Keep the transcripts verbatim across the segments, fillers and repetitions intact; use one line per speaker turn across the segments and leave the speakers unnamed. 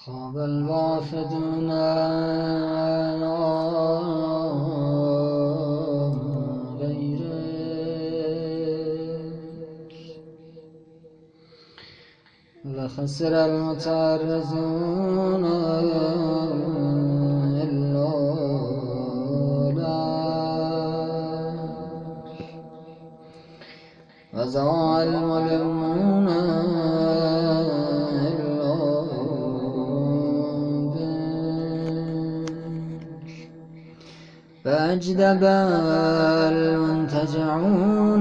خاب الوافدون غيرك وخسر المتعرضون إلا لك وزاع الملمون فأجدب المنتجعون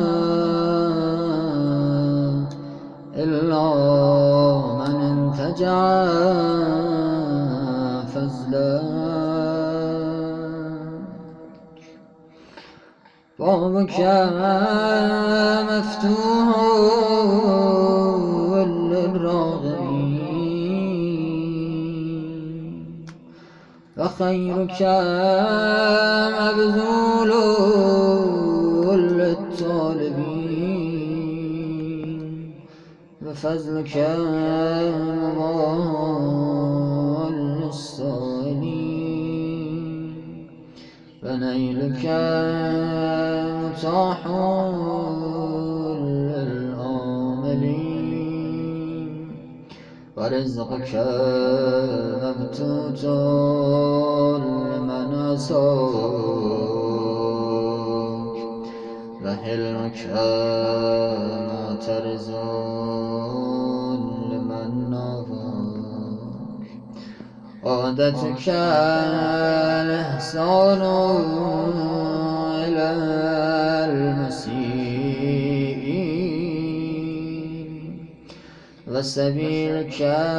إلا من انتجع فزلك بابك مفتوح للراغبين وخيرك مبذول للطالبين وفضلك مبال للسائلين ونيلك متاح للآملين ورزقك مبتوت لمن عصاك وحلمك معترض لمن نافاك عادتك الإحسان إلى المسيئين وسبيلك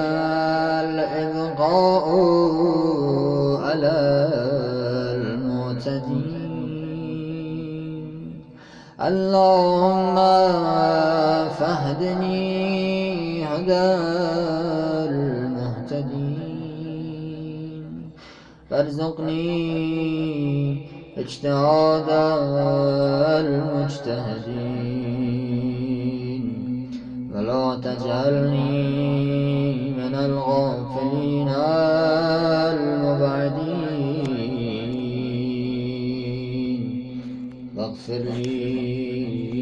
الإبقاء على المعتدين اللهم فاهدني هدى المهتدين وارزقني اجتهاد المجتهدين ولا تجعلني من الغافلين المبعدين واغفر لي